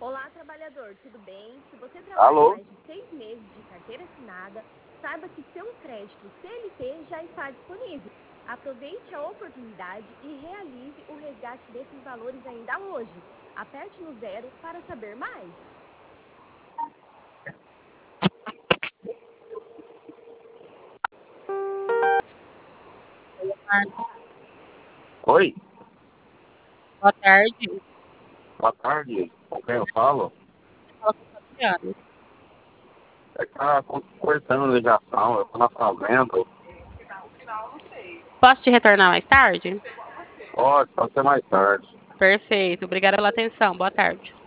Olá, trabalhador, tudo bem? Se você trabalha Alô? mais de 6 meses de carteira assinada, saiba que seu crédito CLT já está disponível. Aproveite a oportunidade e realize o resgate desses valores ainda hoje. Aperte no 0 para saber mais. Oi? Boa tarde. Boa tarde. Com quem eu falo? Fala com o Fabiano. É que tá cortando a ligação, eu tô na fazenda. Posso te retornar mais tarde? Pode ser mais tarde. Perfeito. Obrigada pela atenção. Boa tarde.